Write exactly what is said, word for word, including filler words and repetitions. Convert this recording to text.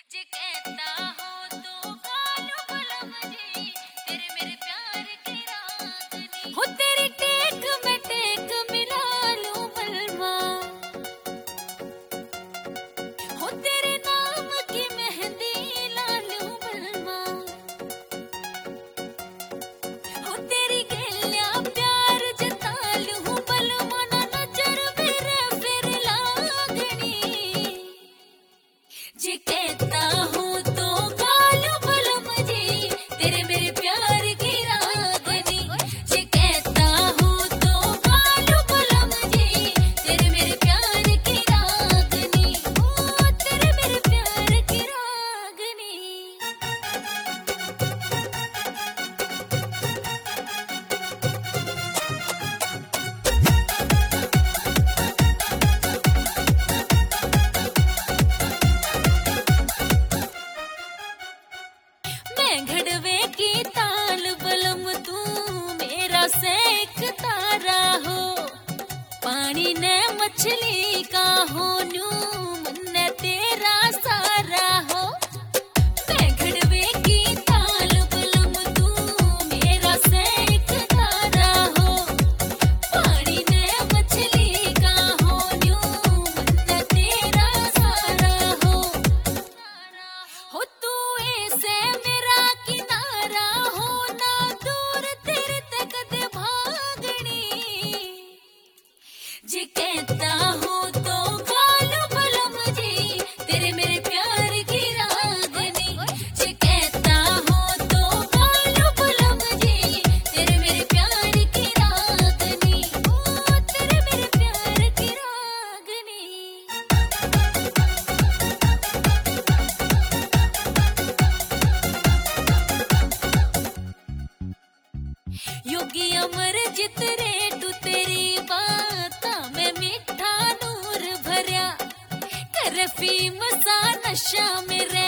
जे कहता हो तो गालो बलम जी, तेरे मेरे प्यार की रागनी हो। तेरी टेक में टेक मिला लूं बलमा, हो तेरे नाम की मेहंदी ला लूं बलमा, हो तेरी गलिया प्यार जता लूं बलमा, ना नजर मेरे फिर लागनी। जे कहता हूँ तो गालो बलम जी, तेरे मेरे प्यार की रागनी। जे कहता हूँ तो गालो बलम जी, तेरे मेरे प्यार की रागनी, ओ तेरे मेरे प्यार की रागनी। मैं घड़वे की ताल बलम, तू मेरा सेक तारा हो। पानी ने मछली का हो नू, मन्ने तेरा सारा हो। मैं घड़वे की ताल बलम, तू मेरा सेक तारा हो। पानी ने मछली का हो नू, मन्ने तेरा सारा हो। हो तू ऐसे मेरा किनारा हो, ना दूर तेरे तक दे भागनी। जे कहता हो तो गालो बलम जी, तेरे मेरे प्यार की रागनी। जे कहता हो तो गालो बलम जी, तेरे मेरे प्यार की रागनी, ओ तेरे मेरे प्यार की रागनी। योगी अमर जित रेटू तेरी बातां में मीठा नूर भरया, कर फीम सा नशा मेरे